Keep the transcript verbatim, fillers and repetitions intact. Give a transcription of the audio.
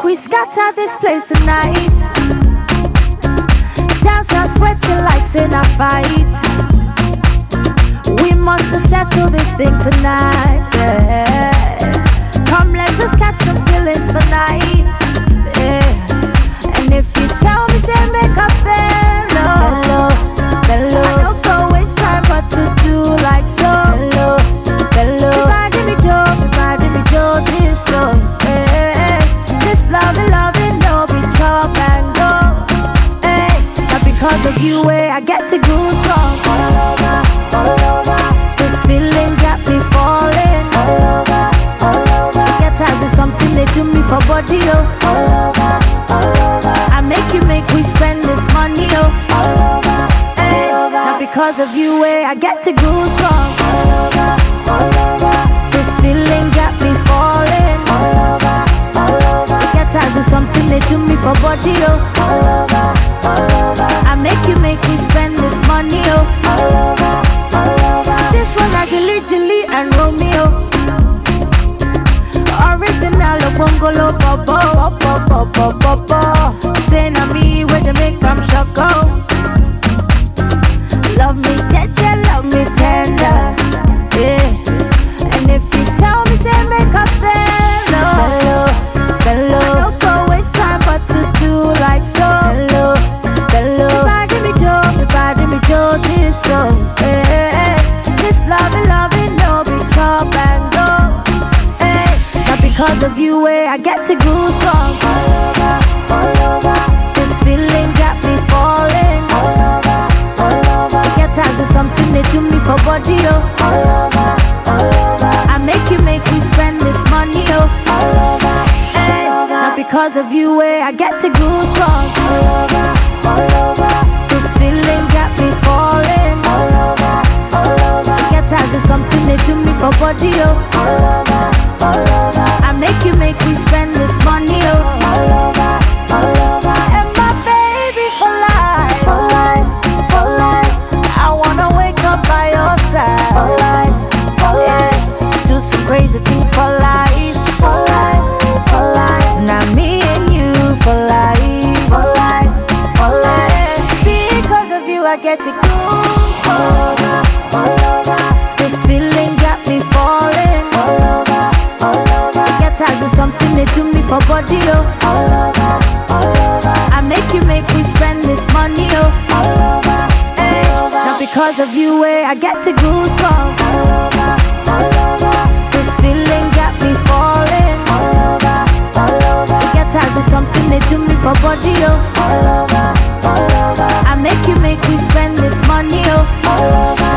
we scatter this place tonight. Dance and sweat till like sin a fight. We must settle this thing tonight, yeah. Come let us catch some feelings for night, yeah. And if you tell me say make a bello, bello, bello, I don't go waste time but to do like so. Bello, bello, everybody me Joe, everybody me Joe disco, yeah. This loving, loving, no be chop and go, yeah. Not because of you, eh, I get to goosebumps all over, all over. This feeling got me falling all over, all over. Get as is something they do me for body, oh. All over, all over. I make you make we spend this money, oh. All over, hey. All over. Not because of you, eh, I get to goosebumps all over, all over. This feeling got me falling all over, all over. Get as is something they do me for body, oh. All over, all over. I make you make we spend this money, oh. All over, all over. This one I Julie, Julie and Romeo. Original of Bongolo Bobo, Bobo, Bobo, Bobo. Say na me where they make them shoko. Love me jeje, love me tender, yeah. And if you tell me say make a bello, bello, bello, I don't go waste time but to do like so. Bello, bello, everybody me Joe, everybody me Joe disco, yeah. This loving, loving, no be chop and go. Because of you, eh, I get to goosebumps all over, all over. This feeling got me falling all over, all over. Get as is something they do me for body, oh. All over, all over. I make you make me spend this money, oh. All over, hey. All over. Not because of you, eh, I get to goosebumps all over, all over. This feeling got me falling all over, all over. Get as is something they do me for body, oh. All over, all over. I make you make me spend this money, oh. All over, all over. And my baby for life, for life, for life. I wanna wake up by your side, for life, for life. Do some crazy things for life, for life, for life. Now me and you for life, for life, for life. Because of you I get to go all over, all over. This feeling got me falling all over, all over. Get as is something they do me for body, oh. All over, all over. I make you make me spend this money, oh. All over, hey. Not because of you, eh, I get to goosebumps all over, all over. This feeling got me falling all over, all over. Get as is something they do me for body, oh. All over, all over. I make you make me spend this money, oh. All over.